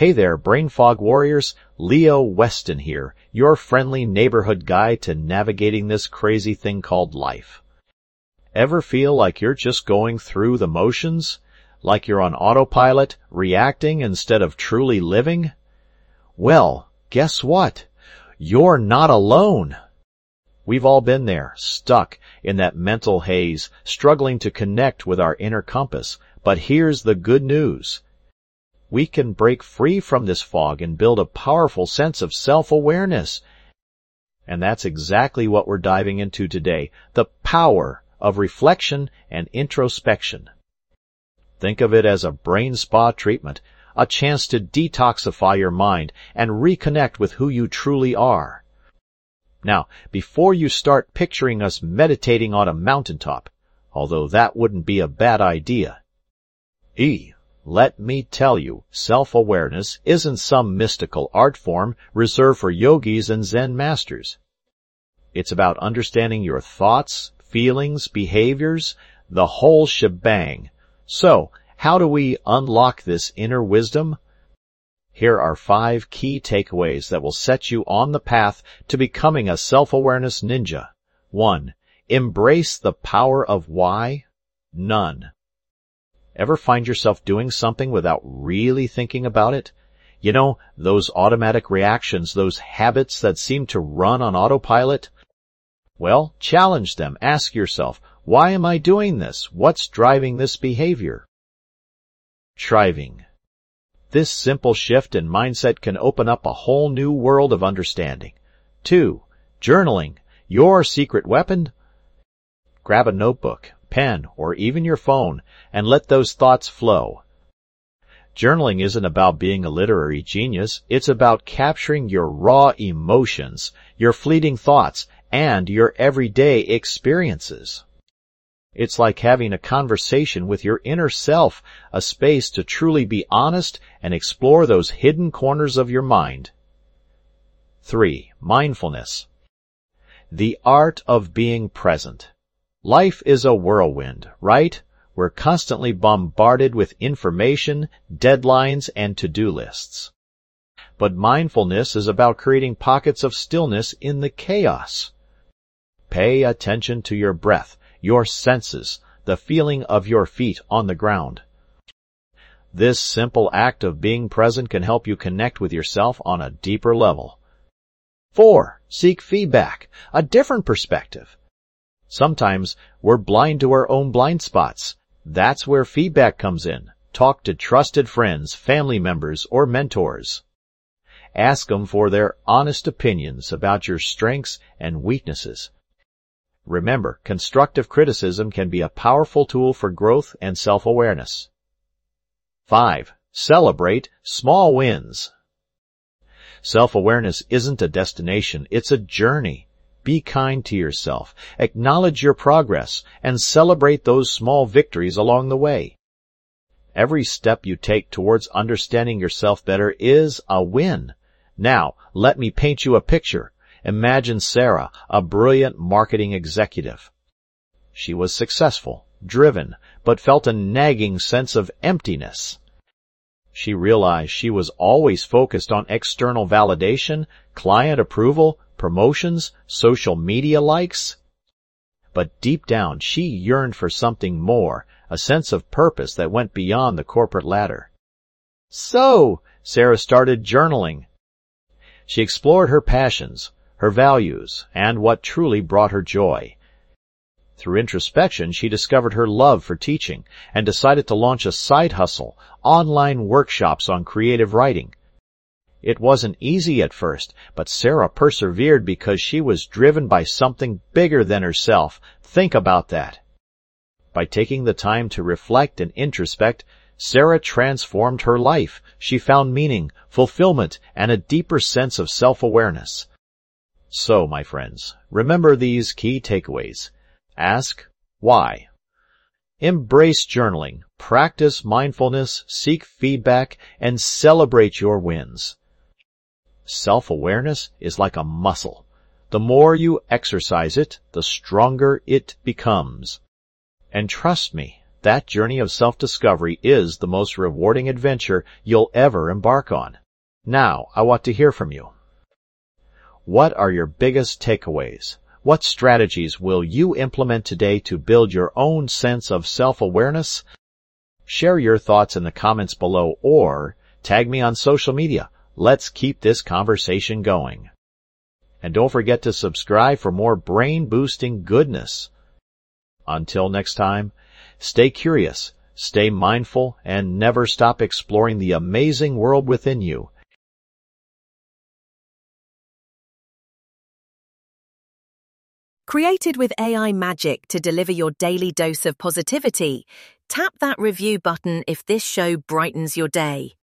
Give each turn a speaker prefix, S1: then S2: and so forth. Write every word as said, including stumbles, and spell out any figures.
S1: Hey there, Brain Fog Warriors. Leo Weston here, your friendly neighborhood guide to navigating this crazy thing called life. Ever feel like you're just going through the motions? Like you're on autopilot, reacting instead of truly living? Well, guess what? You're not alone. We've all been there, stuck in that mental haze, struggling to connect with our inner compass. But here's the good news. We can break free from this fog and build a powerful sense of self-awareness. And that's exactly what we're diving into today, the power of reflection and introspection. Think of it as a brain spa treatment, a chance to detoxify your mind and reconnect with who you truly are. Now, before you start picturing us meditating on a mountaintop, although that wouldn't be a bad idea, E, let me tell you, self-awareness isn't some mystical art form reserved for yogis and Zen masters. It's about understanding your thoughts, feelings, behaviors, the whole shebang. So, how do we unlock this inner wisdom? Here are five key takeaways that will set you on the path to becoming a self-awareness ninja. One, embrace the power of why, none. Ever find yourself doing something without really thinking about it? You know, those automatic reactions, those habits that seem to run on autopilot? Well, challenge them. Ask yourself, why am I doing this? What's driving this behavior? Striving. This simple shift in mindset can open up a whole new world of understanding. Two, journaling. Your secret weapon? Grab a notebook, pen, or even your phone, and let those thoughts flow. Journaling isn't about being a literary genius. It's about capturing your raw emotions, your fleeting thoughts, and your everyday experiences. It's like having a conversation with your inner self, a space to truly be honest and explore those hidden corners of your mind. Three, mindfulness. The art of being present. Life is a whirlwind, right? We're constantly bombarded with information, deadlines, and to-do lists. But mindfulness is about creating pockets of stillness in the chaos. Pay attention to your breath, your senses, the feeling of your feet on the ground. This simple act of being present can help you connect with yourself on a deeper level. Four, seek feedback, a different perspective. Sometimes we're blind to our own blind spots. That's where feedback comes in. Talk to trusted friends, family members, or mentors. Ask them for their honest opinions about your strengths and weaknesses. Remember, constructive criticism can be a powerful tool for growth and self-awareness. Five, celebrate small wins. Self-awareness isn't a destination, it's a journey. Be kind to yourself, acknowledge your progress, and celebrate those small victories along the way. Every step you take towards understanding yourself better is a win. Now, let me paint you a picture. Imagine Sarah, a brilliant marketing executive. She was successful, driven, but felt a nagging sense of emptiness. She realized she was always focused on external validation, client approval, promotions, social media likes. But deep down, she yearned for something more, a sense of purpose that went beyond the corporate ladder. So, Sarah started journaling. She explored her passions, her values, and what truly brought her joy. Through introspection, she discovered her love for teaching and decided to launch a side hustle, online workshops on creative writing. It wasn't easy at first, but Sarah persevered because she was driven by something bigger than herself. Think about that. By taking the time to reflect and introspect, Sarah transformed her life. She found meaning, fulfillment, and a deeper sense of self-awareness. So, my friends, remember these key takeaways. Ask why. Embrace journaling, practice mindfulness, seek feedback, and celebrate your wins. Self-awareness is like a muscle. The more you exercise it, the stronger it becomes. And trust me, That journey of self-discovery is the most rewarding adventure you'll ever embark on. Now, I want to hear from you. What are your biggest takeaways? What strategies will you implement today to build your own sense of self-awareness? Share your thoughts in the comments below or tag me on social media. Let's keep this conversation going. And don't forget to subscribe for more brain-boosting goodness. Until next time, stay curious, stay mindful, and never stop exploring the amazing world within you.
S2: Created with A I magic to deliver your daily dose of positivity, tap that review button if this show brightens your day.